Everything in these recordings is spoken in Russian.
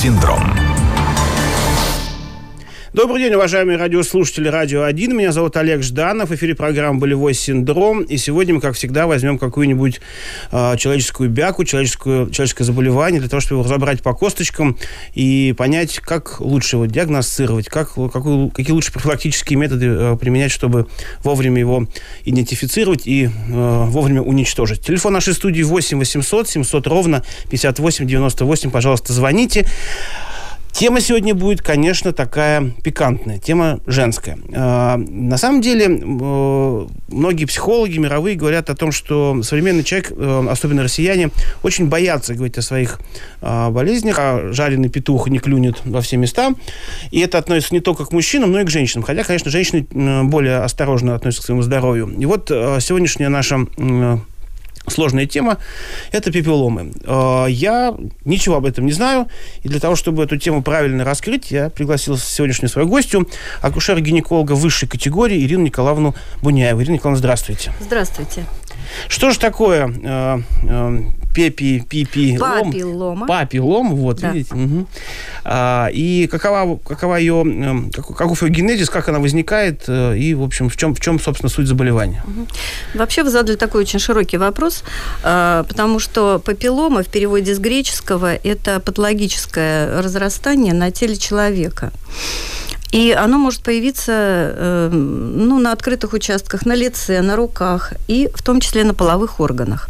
синдром». Добрый день, уважаемые радиослушатели Радио 1. Меня зовут Олег Жданов. В эфире программа «Болевой синдром». И сегодня мы, как всегда, возьмем какую-нибудь человеческую бяку, человеческое заболевание, для того, чтобы разобрать по косточкам и понять, как лучше его диагностировать, какие лучше профилактические методы применять, чтобы вовремя его идентифицировать и вовремя уничтожить. Телефон нашей студии 8 800 700 ровно 58 98. Пожалуйста, звоните. Тема сегодня будет, конечно, такая пикантная, тема женская. На самом деле, многие психологи мировые говорят о том, что современный человек, особенно россияне, очень боятся говорить о своих болезнях, а жареный петух не клюнет во все места. И это относится не только к мужчинам, но и к женщинам. Хотя, конечно, женщины более осторожно относятся к своему здоровью. И вот сегодняшняя наша сложная тема – это папилломы. Я ничего об этом не знаю, и для того, чтобы эту тему правильно раскрыть, я пригласил сегодняшнюю свою гостью, акушера-гинеколога высшей категории Ирину Николаевну Буняеву. Ирина Николаевна, здравствуйте. Здравствуйте. Что же такое папиллома? Папиллома, вот, да. Видите. Угу. И каков ее генезис, как она возникает, и, в общем, в чем, собственно, суть заболевания? Угу. Вообще вы задали такой очень широкий вопрос, потому что папиллома в переводе с греческого – это патологическое разрастание на теле человека. И оно может появиться на открытых участках, на лице, на руках и в том числе на половых органах.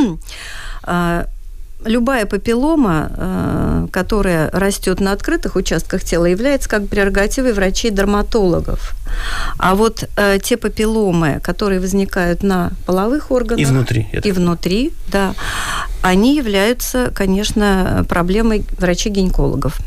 Любая папиллома, которая растет на открытых участках тела, является как прерогативой врачей-дерматологов. А вот те папилломы, которые возникают на половых органах и внутри, да, они являются, конечно, проблемой врачей-гинекологов.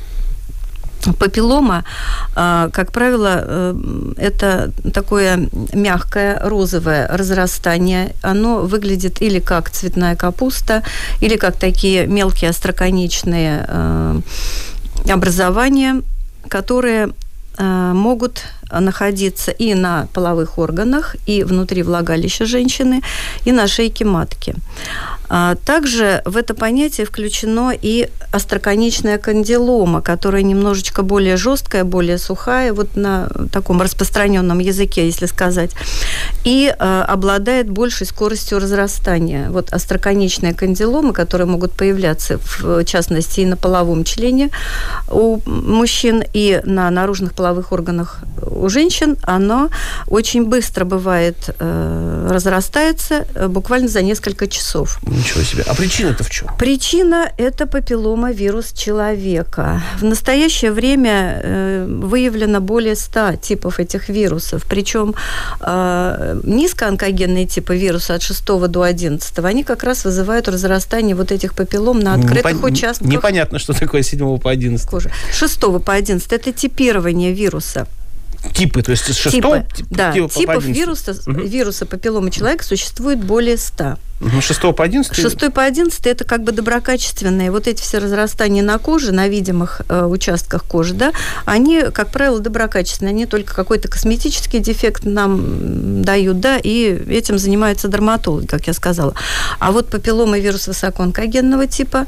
Папиллома, как правило, это такое мягкое розовое разрастание. Оно выглядит или как цветная капуста, или как такие мелкие остроконечные образования, которые могут находиться и на половых органах, и внутри влагалища женщины, и на шейке матки. Также в это понятие включено и остроконечная кандилома, которая немножечко более жесткая, более сухая, вот на таком распространенном языке, если сказать, и обладает большей скоростью разрастания. Вот остроконечные кандиломы, которые могут появляться, в частности, и на половом члене у мужчин, и на наружных половых органах у женщин, оно очень быстро бывает, разрастается буквально за несколько часов. Ничего себе. А причина-то в чем? Причина – это папилломавирус человека. В настоящее время выявлено более 100 типов этих вирусов. Причем низкоонкогенные типы вируса от 6 до 11, они как раз вызывают разрастание вот этих папиллом на открытых участках. Непонятно, что такое с 7 по 11. Кожи. 6 по 11 – это типирование вируса. Типы, то есть с 6 типов вируса папилломы человека существует более 100. 6 по 11? 6 по 11 – это как бы доброкачественные. Вот эти все разрастания на коже, на видимых участках кожи, да, они, как правило, доброкачественные. Они только какой-то косметический дефект нам дают, да, и этим занимаются дерматологи, как я сказала. А вот папилломавирус высокоонкогенного типа,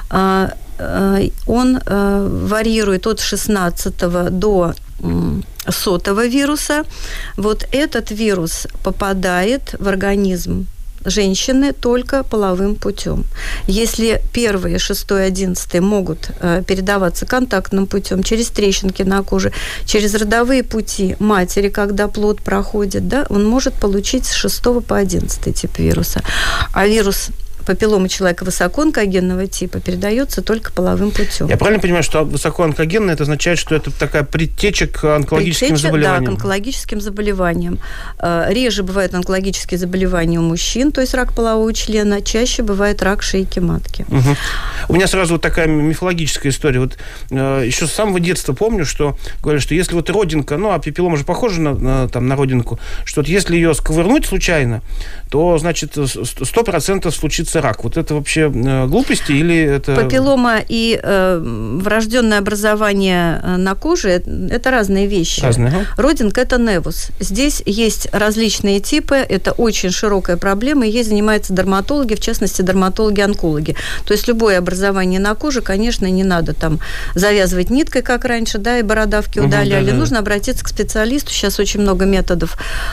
он варьирует от 16 до 100 вируса. Вот этот вирус попадает в организм женщины только половым путем. Если первые, 6, 11 могут передаваться контактным путем, через трещинки на коже, через родовые пути матери, когда плод проходит, да, он может получить с 6 по 11 тип вируса. А вирус папиллома человека высокоонкогенного типа передается только половым путем. Я правильно понимаю, что высокоонкогенное, это означает, что это такая предтеча к онкологическим заболеваниям? Да, к онкологическим заболеваниям. Реже бывают онкологические заболевания у мужчин, то есть рак полового члена, чаще бывает рак шейки матки. Угу. У меня сразу вот такая мифологическая история. Вот еще с самого детства помню, что говорят, что если вот родинка, а папиллома же похожа на родинку, что вот если ее сковырнуть случайно, то, значит, 100% случится развивается рак. Вот это вообще глупости или это... Папиллома и врожденное образование на коже – это разные вещи. Разные. Родинг – это невус. Здесь есть различные типы, это очень широкая проблема, и ей занимаются дерматологи, в частности, дерматологи-онкологи. То есть любое образование на коже, конечно, не надо там завязывать ниткой, как раньше, да, и бородавки удаляли. Нужно обратиться к специалисту. Сейчас очень много методов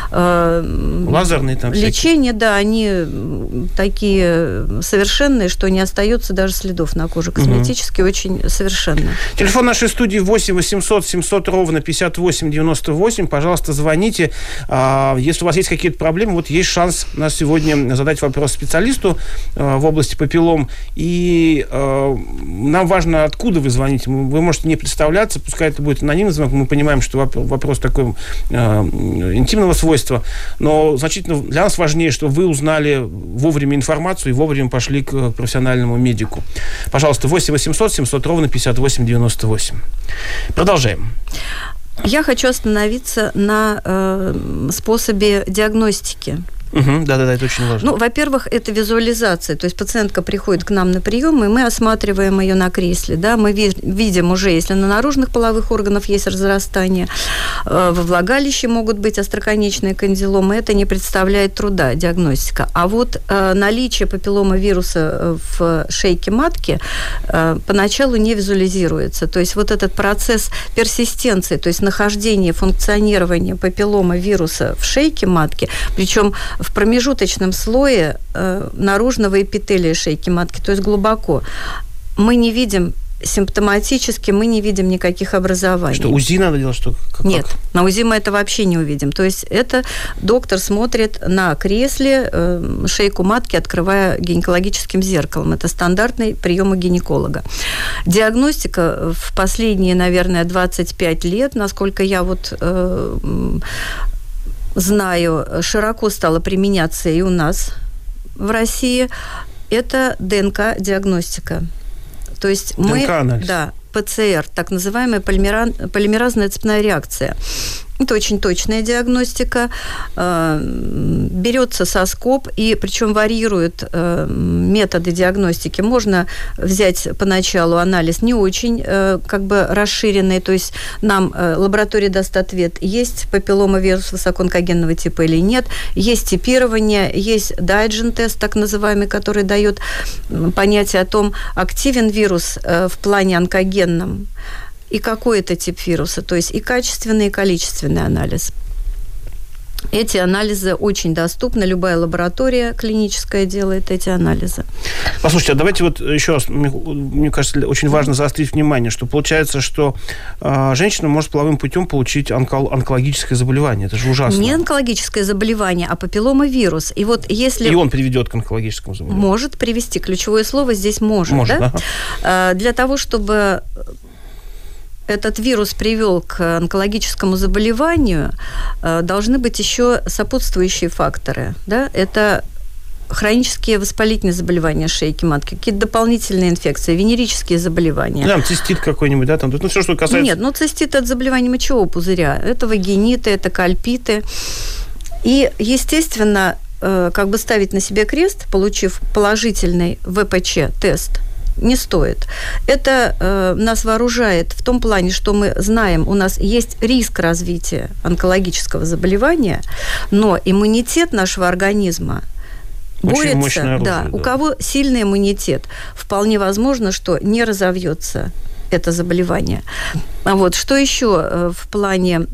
лазерные там лечения, да, они такие совершенные, что не остается даже следов на коже. Косметически очень совершенно. Телефон нашей студии 8 800 700 ровно 58 98. Пожалуйста, звоните. Если у вас есть какие-то проблемы, вот есть шанс на сегодня задать вопрос специалисту в области папиллом. И нам важно, откуда вы звоните. Вы можете не представляться, пускай это будет анонимный звонок. Мы понимаем, что вопрос такой интимного свойства, но значительно для нас важнее, что вы узнали вовремя информацию и вовремя пошли к профессиональному медику. Пожалуйста, 8 800 700 ровно 58 98. Продолжаем. Я хочу остановиться на способе диагностики. Да, это очень важно. Ну, во-первых, это визуализация. То есть пациентка приходит к нам на прием, и мы осматриваем ее на кресле. Да? Мы видим уже, если на наружных половых органах есть разрастание, во влагалище могут быть остроконечные кандиломы. Это не представляет труда, диагностика. А вот наличие папилломавируса в шейке матки поначалу не визуализируется. То есть вот этот процесс персистенции, то есть нахождение, функционирование папилломавируса в шейке матки, причем в промежуточном слое наружного эпителия шейки матки, то есть глубоко, мы не видим симптоматически, мы не видим никаких образований. Что, УЗИ надо делать? Что, Нет, на УЗИ мы это вообще не увидим. То есть это доктор смотрит на кресле шейку матки, открывая гинекологическим зеркалом. Это стандартный прием у гинеколога. Диагностика в последние, наверное, 25 лет, насколько я знаю, широко стало применяться и у нас в России, это ДНК-диагностика. То есть ДНК-анализ. Да, ПЦР, так называемая полимеразная цепная реакция. Это очень точная диагностика. Берется соскоб, и причем варьируют методы диагностики. Можно взять поначалу анализ не очень расширенный, то есть нам лаборатория даст ответ, есть папилломавирус высокоонкогенного типа или нет, есть типирование, есть Дайджен-тест, так называемый, который дает понятие о том, активен вирус в плане онкогенном, и какой это тип вируса, то есть и качественный, и количественный анализ. Эти анализы очень доступны, любая лаборатория клиническая делает эти анализы. Послушайте, а давайте вот еще раз, мне кажется, очень важно заострить внимание, что получается, что женщина может половым путем получить онкологическое заболевание. Это же ужасно. Не онкологическое заболевание, а папилломавирус. И вот если... И он приведет к онкологическому заболеванию. Может привести. Ключевое слово здесь «может». Да? Ага. Для того, чтобы этот вирус привел к онкологическому заболеванию, должны быть еще сопутствующие факторы. Да? Это хронические воспалительные заболевания шейки матки, какие-то дополнительные инфекции, венерические заболевания. Да, цистит какой-нибудь, да, там, ну, все, что касается... Нет, цистит – это заболевание мочевого пузыря, это вагиниты, это кальпиты. И, естественно, ставить на себе крест, получив положительный ВПЧ-тест, не стоит. Это нас вооружает в том плане, что мы знаем, у нас есть риск развития онкологического заболевания, но иммунитет нашего организма борется. Оружие, да. У кого сильный иммунитет, вполне возможно, что не разовьется это заболевание. А вот что еще в плане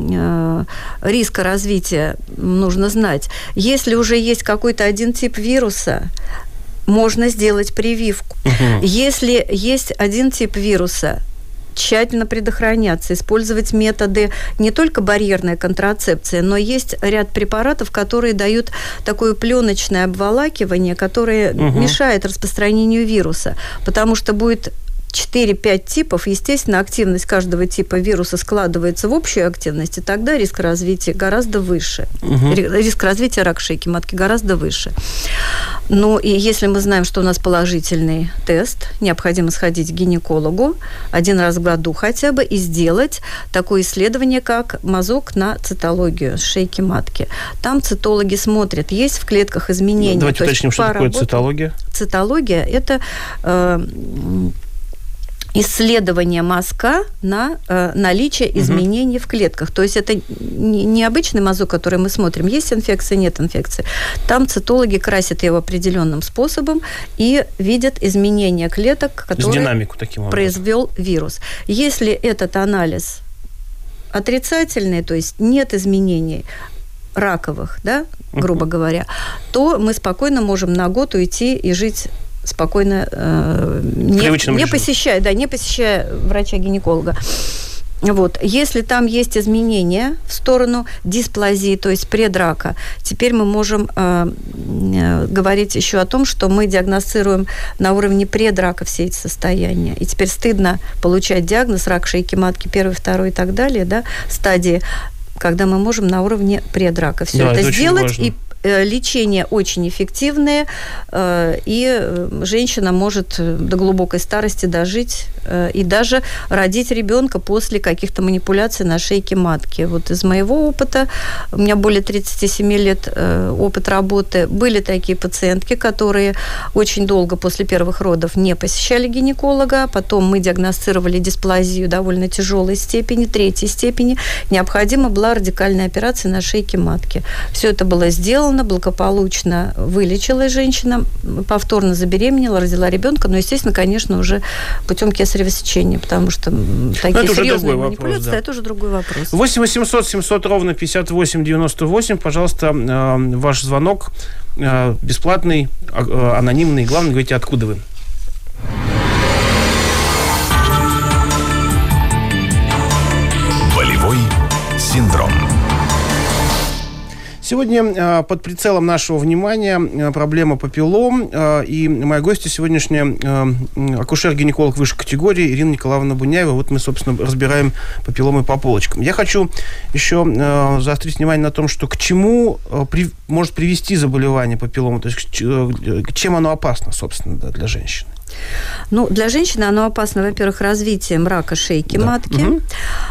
риска развития нужно знать? Если уже есть какой-то один тип вируса, можно сделать прививку. Если есть один тип вируса, тщательно предохраняться, использовать методы не только барьерной контрацепции, но есть ряд препаратов, которые дают такое пленочное обволакивание, которое мешает распространению вируса, потому что будет 4-5 типов, естественно, активность каждого типа вируса складывается в общую активность, и тогда риск развития гораздо выше. Риск развития рака шейки матки гораздо выше. Ну, и если мы знаем, что у нас положительный тест, необходимо сходить к гинекологу 1 раз в году хотя бы и сделать такое исследование, как мазок на цитологию шейки матки. Там цитологи смотрят, есть в клетках изменения. Давайте уточним, что такое цитология. Цитология – это исследование мазка на наличие изменений в клетках. То есть это не обычный мазок, который мы смотрим, есть инфекция, нет инфекции. Там цитологи красят его определенным способом и видят изменения клеток, которые произвел вирус. Если этот анализ отрицательный, то есть нет изменений раковых, да, грубо говоря, то мы спокойно можем на год уйти и жить спокойно, не посещая врача-гинеколога. Вот. Если там есть изменения в сторону дисплазии, то есть предрака, теперь мы можем говорить еще о том, что мы диагностируем на уровне предрака все эти состояния. И теперь стыдно получать диагноз рак шейки матки 1, 2 и так далее, да, стадии, когда мы можем на уровне предрака все это сделать, и лечение очень эффективное, и женщина может до глубокой старости дожить и даже родить ребенка после каких-то манипуляций на шейке матки. Вот из моего опыта, у меня более 37 лет опыт работы, были такие пациентки, которые очень долго после первых родов не посещали гинеколога, потом мы диагностировали дисплазию довольно тяжелой степени, 3 степени, необходима была радикальная операция на шейке матки. Все это было сделано, благополучно вылечилась женщина, повторно забеременела, родила ребенка, но, естественно, конечно, уже путем кесарево сечения, потому что такие серьезные манипуляции, это уже другой вопрос. 8 800 700 ровно 58 98, пожалуйста, ваш звонок бесплатный, анонимный, главное, говорите, откуда вы. Болевой синдром. Сегодня под прицелом нашего внимания проблема папиллом. И моя гостья сегодняшняя акушер-гинеколог высшей категории Ирина Николаевна Буняева. Вот мы, собственно, разбираем папилломы по полочкам. Я хочу еще заострить внимание на том, что к чему может привести заболевание папиллома, то есть чем оно опасно, собственно, для женщины. Ну, для женщины оно опасно, во-первых, развитием рака шейки матки.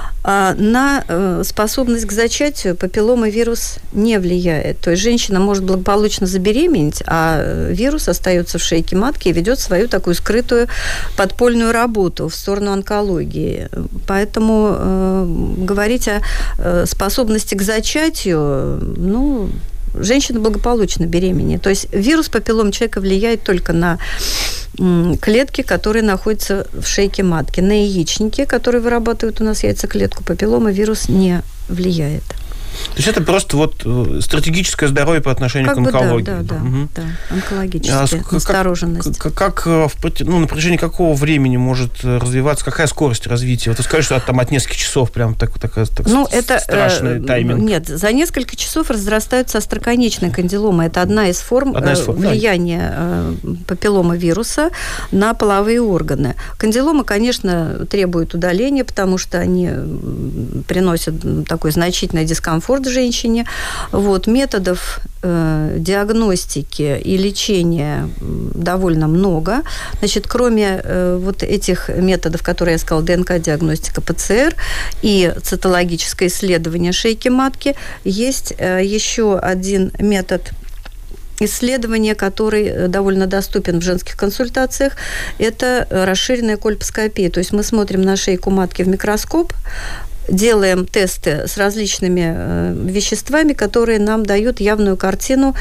На способность к зачатию папилломовирус не влияет. То есть женщина может благополучно забеременеть, а вирус остается в шейке матки и ведет свою такую скрытую подпольную работу в сторону онкологии. Поэтому говорить о способности к зачатию, женщина благополучно беременеет. То есть вирус папиллом человека влияет только на клетки, которые находятся в шейке матки. На яичники, которые вырабатывают у нас яйцеклетку, папилломовирус не влияет. То есть это просто стратегическое здоровье по отношению к онкологии. Да, онкологическая настороженность. Как на протяжении какого времени может развиваться, какая скорость развития? Вот вы сказали, что от нескольких часов прям такой страшный тайминг. Нет, за несколько часов разрастаются остроконечные кандиломы. Это одна из форм влияния папилломовируса на половые органы. Кандиломы, конечно, требуют удаления, потому что они приносят такой значительный дискомфорт женщине. Вот, методов диагностики и лечения довольно много. Значит, кроме вот этих методов, которые я сказала, ДНК-диагностика, ПЦР и цитологическое исследование шейки матки, есть еще один метод исследование, который довольно доступен в женских консультациях, это расширенная кольпоскопия. То есть мы смотрим на шейку матки в микроскоп, делаем тесты с различными веществами, которые нам дают явную картину,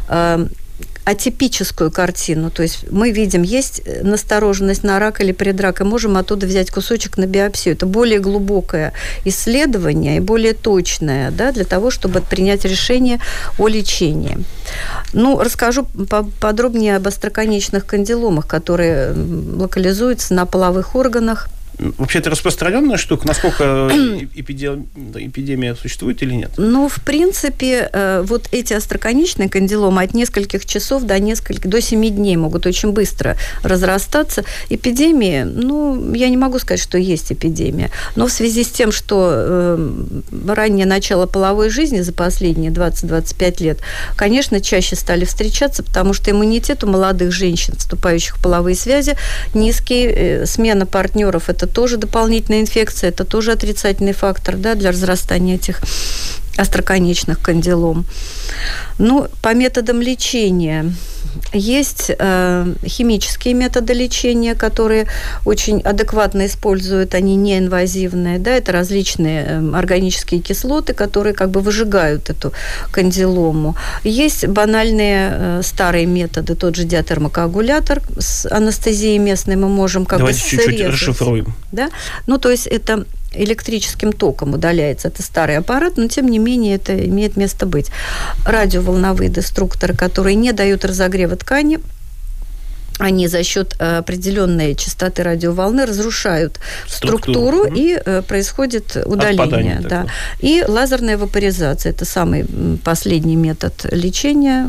атипическую картину. То есть мы видим, есть настороженность на рак или предрак, и можем оттуда взять кусочек на биопсию. Это более глубокое исследование и более точное, да, для того, чтобы принять решение о лечении. Расскажу подробнее об остроконечных кандиломах, которые локализуются на половых органах. Вообще, это распространенная штука? Насколько эпидемия существует или нет? Ну, в принципе, вот эти остроконечные кандиломы от нескольких часов до 7 дней могут очень быстро разрастаться. Эпидемии, ну, я не могу сказать, что есть эпидемия. Но в связи с тем, что раннее начало половой жизни за последние 20-25 лет, конечно, чаще стали встречаться, потому что иммунитет у молодых женщин, вступающих в половые связи, низкий. Смена партнеров – это тоже дополнительная инфекция, это тоже отрицательный фактор, да, для разрастания этих остроконечных кандилом. Ну, по методам лечения есть химические методы лечения, которые очень адекватно используют, они неинвазивные, да, это различные органические кислоты, которые как бы выжигают эту кандилому. Есть банальные старые методы, тот же диатермокоагулятор с анестезией местной мы можем как Давайте бы чуть-чуть расшифруем. Да? Ну, то есть это электрическим током удаляется. Это старый аппарат, но, тем не менее, это имеет место быть. Радиоволновые деструкторы, которые не дают разогрева ткани, они за счет определенной частоты радиоволны разрушают структуру и происходит удаление. Да. И лазерная вапоризация – это самый последний метод лечения.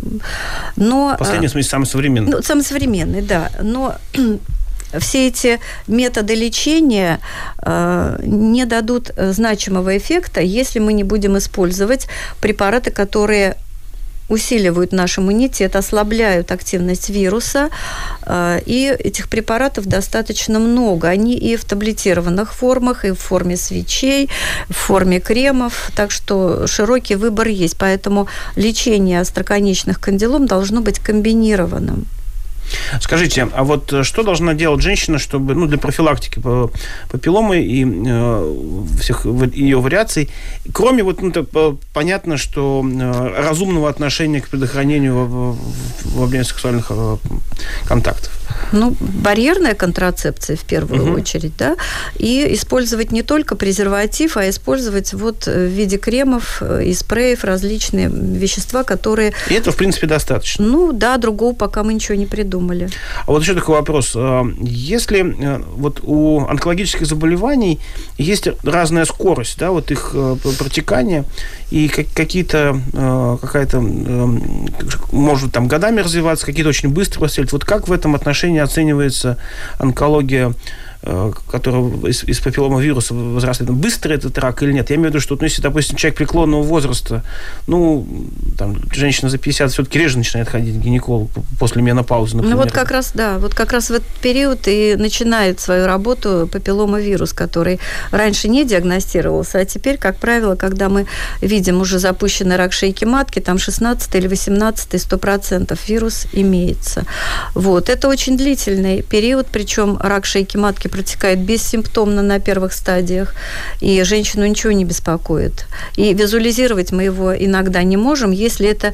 Но, последний, в смысле, самый современный. Ну, самый современный, да. Но все эти методы лечения не дадут значимого эффекта, если мы не будем использовать препараты, которые усиливают наш иммунитет, ослабляют активность вируса, и этих препаратов достаточно много. Они и в таблетированных формах, и в форме свечей, в форме кремов, так что широкий выбор есть. Поэтому лечение остроконечных кандилом должно быть комбинированным. Скажите, а вот что должна делать женщина, чтобы, ну, для профилактики папилломы и всех ее вариаций, кроме вот, ну, понятно, что разумного отношения к предохранению во время сексуальных контактов? Ну, барьерная контрацепция в первую очередь, да, и использовать не только презерватив, а использовать вот в виде кремов и спреев различные вещества, которые... И этого, в принципе, достаточно? Ну, да, другого пока мы ничего не придумали. А вот еще такой вопрос. Если вот у онкологических заболеваний есть разная скорость, да, вот их протекания, и какая-то, может, там годами развиваться, какие-то очень быстро восстают. Вот как в этом отношении оценивается онкология, которая из папилломавируса возрастает? Быстро этот рак или нет? Я имею в виду, что, ну, если, допустим, человек преклонного возраста, ну, там, женщина за 50 все-таки реже начинает ходить к гинекологу после менопаузы, например. Ну, вот как раз, да, вот как раз в этот период и начинает свою работу папилломавирус, который раньше не диагностировался, а теперь, как правило, когда мы видим уже запущенный рак шейки матки, там 16 или 18 100% вирус имеется. Вот, это очень длительный период, причем рак шейки матки протекает бессимптомно на первых стадиях, и женщину ничего не беспокоит. И визуализировать мы его иногда не можем, если это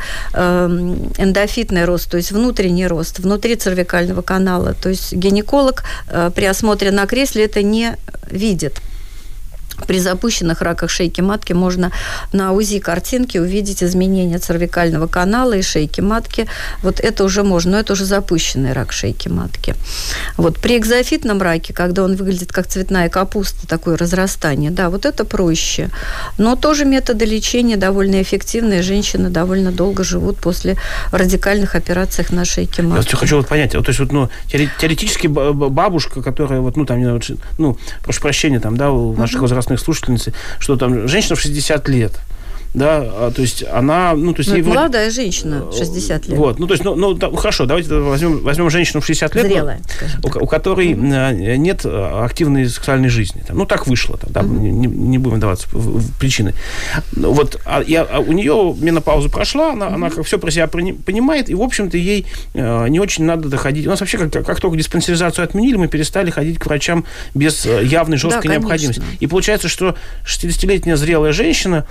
эндофитный рост, то есть внутренний рост, внутри цервикального канала. То есть гинеколог при осмотре на кресле это не видит. При запущенных раках шейки матки можно на УЗИ картинки увидеть изменения цервикального канала и шейки матки. Вот это уже можно, но это уже запущенный рак шейки матки. Вот при экзофитном раке, когда он выглядит как цветная капуста, такое разрастание, да, вот это проще. Но тоже методы лечения довольно эффективные. Женщины довольно долго живут после радикальных операций на шейке матки. Я хочу вот понять, то есть вот, ну, теоретически бабушка, которая вот, ну, там, ну, прошу прощения, там, да, у наших возрастных слушательниц, что там женщина в 60 лет, да, то есть она, ну, то есть ей молодая женщина, 60 лет. Вот, ну, то есть, ну, хорошо, давайте возьмем женщину в 60 лет, зрелая, скажем так, у которой нет активной сексуальной жизни. Там, ну, так вышло, там, да, не будем даваться в причины. Вот, у нее менопауза прошла, она все про себя понимает, и, в общем-то, ей не очень надо доходить. У нас вообще, как только диспансеризацию отменили, мы перестали ходить к врачам без явной жесткой необходимости. И получается, что 60-летняя зрелая женщина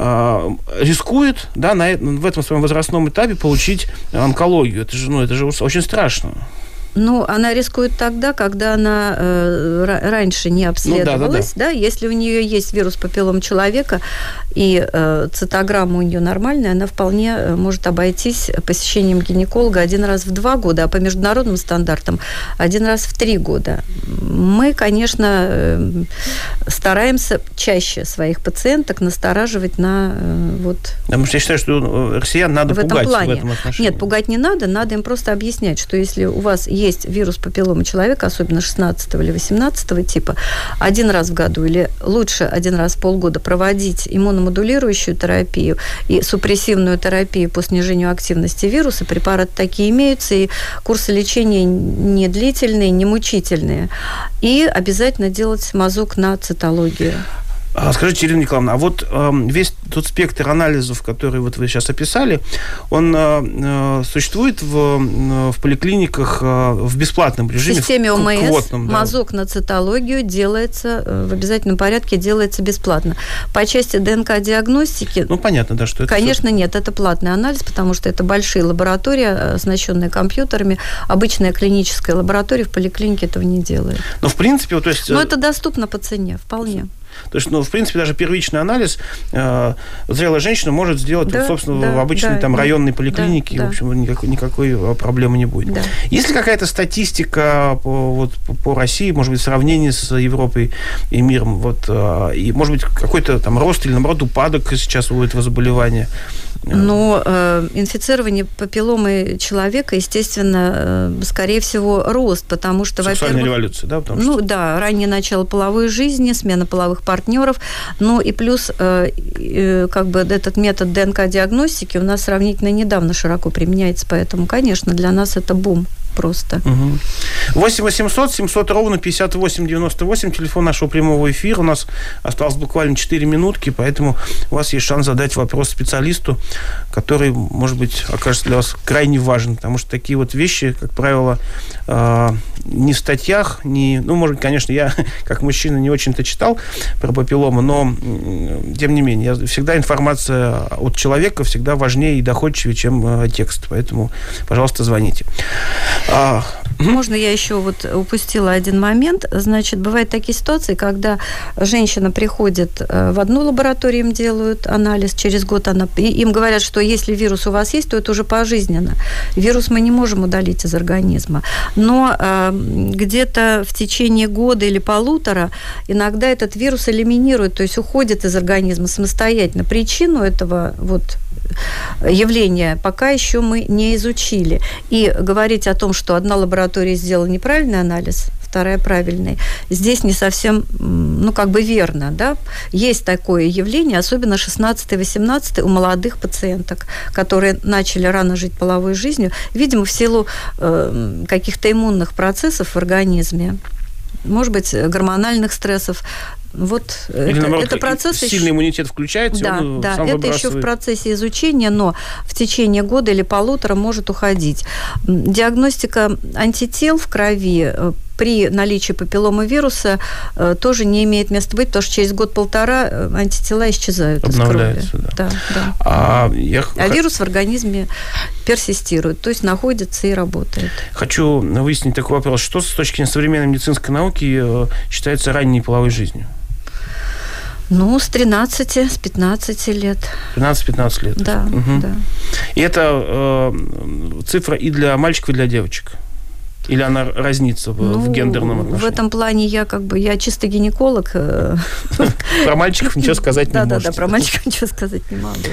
рискует, да, в этом своем возрастном этапе получить онкологию. Это же очень страшно. Ну, она рискует тогда, когда она раньше не обследовалась, да. Если у нее есть вирус папиллом человека, и цитограмма у нее нормальная, она вполне может обойтись посещением гинеколога 1 раз в 2 года, а по международным стандартам 1 раз в 3 года. Мы, конечно, стараемся чаще своих пациенток настораживать на вот... Потому что я считаю, что россиян надо пугать в этом отношении. Нет, пугать не надо им просто объяснять, что если у вас есть вирус папиллома человека, особенно 16 или 18 типа, 1 раз в году или лучше 1 раз в полгода проводить иммуномодулирующую терапию и супрессивную терапию по снижению активности вируса, препараты такие имеются, и курсы лечения не длительные, не мучительные. И обязательно делать мазок на цитологию. Скажите, Ирина Николаевна, а вот весь тот спектр анализов, который вот вы сейчас описали, он существует в поликлиниках в бесплатном режиме? В системе ОМС мазок на цитологию делается в обязательном порядке, делается бесплатно. По части ДНК-диагностики... Ну, понятно, да, что это... Конечно, нет, это платный анализ, потому что это большие лаборатории, оснащенные компьютерами. Обычная клиническая лаборатория в поликлинике этого не делает. Но, в принципе, то есть... Но это доступно по цене, вполне. То есть, в принципе, даже первичный анализ зрелая женщина может сделать, в обычной районной поликлинике, в общем, никакой проблемы не будет. Да. Есть ли какая-то статистика по России, может быть, в сравнении с Европой и миром, и, может быть, какой-то там рост или, наоборот, упадок сейчас у этого заболевания? Но инфицирование папилломой человека, естественно, скорее всего, рост, потому что, сексуальная революция, да? Раннее начало половой жизни, смена половых партнеров, и плюс этот метод ДНК-диагностики у нас сравнительно недавно широко применяется, поэтому, конечно, для нас это бум. Просто. 8 800 700 ровно 58 98, телефон нашего прямого эфира. У нас осталось буквально 4 минутки, поэтому у вас есть шанс задать вопрос специалисту, который, может быть, окажется для вас крайне важен, потому что такие вот вещи, как правило, не в статьях, может быть, конечно, я, как мужчина, не очень-то читал про папиллому, но, тем не менее, всегда информация от человека всегда важнее и доходчивее, чем текст, поэтому, пожалуйста, звоните. Можно я еще упустила один момент? Значит, бывают такие ситуации, когда женщина приходит в одну лабораторию, им делают анализ, через год им говорят, что если вирус у вас есть, то это уже пожизненно. Вирус мы не можем удалить из организма. Но где-то в течение года или 1,5 иногда этот вирус элиминирует, то есть уходит из организма самостоятельно. Причину этого явления пока еще мы не изучили. И говорить о том, что одна лаборатория сделала неправильный анализ, вторая правильный, здесь не совсем, верно, да? Есть такое явление, особенно 16-18 у молодых пациенток, которые начали рано жить половой жизнью, видимо, в силу каких-то иммунных процессов в организме, может быть, гормональных стрессов. Или, наоборот, это процесс сильный иммунитет включается, да, он да, сам это выбрасывает. еще в процессе изучения, но в течение года или 1,5 может уходить. Диагностика антител в крови при наличии папилломы вируса тоже не имеет места быть, потому что через 1-1,5 антитела исчезают из крови. Да. Да. А вирус в организме персистирует, то есть находится и работает. Хочу выяснить такой вопрос. Что с точки зрения современной медицинской науки считается ранней половой жизнью? С 13, с 15 лет. 13-15 лет. Да, да. И это цифра и для мальчиков, и для девочек? Или она разнится в гендерном отношении? В этом плане я чисто гинеколог. Про мальчиков ничего сказать не можете. Да, про мальчиков ничего сказать не могу.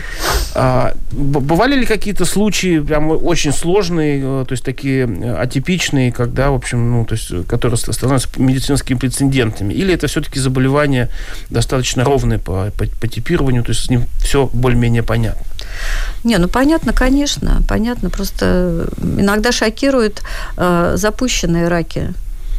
Бывали ли какие-то случаи прям очень сложные, то есть такие атипичные, когда, в общем, которые становятся медицинскими прецедентами? Или это все-таки заболевание достаточно ровное по типированию, то есть с ним все более-менее понятно? Понятно, конечно, понятно. Просто иногда шокируют запущенные раки.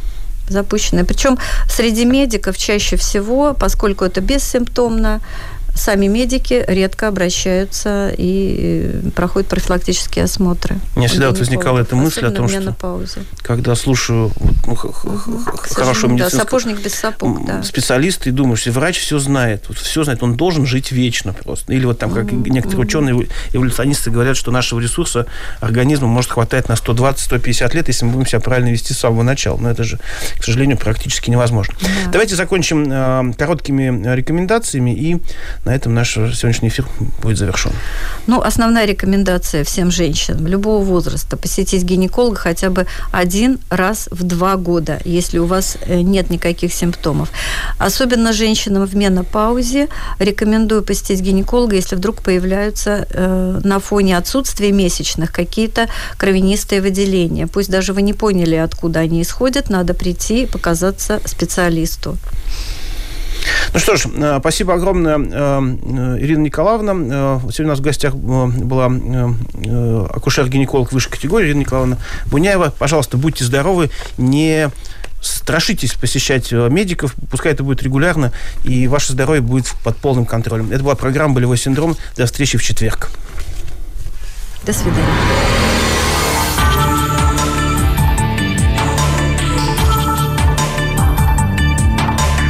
Причем среди медиков чаще всего, поскольку это бессимптомно, сами медики редко обращаются и проходят профилактические осмотры. У меня всегда вот возникала эта мысль о том, что когда слушаю хорошую медицинскую... Сапожник без сапог, да. Специалиста, и думаешь, если врач все знает, он должен жить вечно просто. Или вот там, как некоторые ученые, эволюционисты говорят, что нашего ресурса организма может хватать на 120-150 лет, если мы будем себя правильно вести с самого начала. Но это же, к сожалению, практически невозможно. Да. Давайте закончим короткими рекомендациями, и на этом наш сегодняшний эфир будет завершен. Основная рекомендация всем женщинам любого возраста – посетить гинеколога хотя бы 1 раз в 2 года, если у вас нет никаких симптомов. Особенно женщинам в менопаузе рекомендую посетить гинеколога, если вдруг появляются на фоне отсутствия месячных какие-то кровянистые выделения. Пусть даже вы не поняли, откуда они исходят, надо прийти и показаться специалисту. Ну что ж, спасибо огромное, Ирина Николаевна. Сегодня у нас в гостях была акушер-гинеколог высшей категории Ирина Николаевна Буняева. Пожалуйста, будьте здоровы, не страшитесь посещать медиков, пускай это будет регулярно, и ваше здоровье будет под полным контролем. Это была программа «Болевой синдром». До встречи в четверг. До свидания.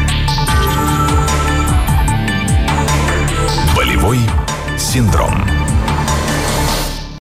Болевой синдром.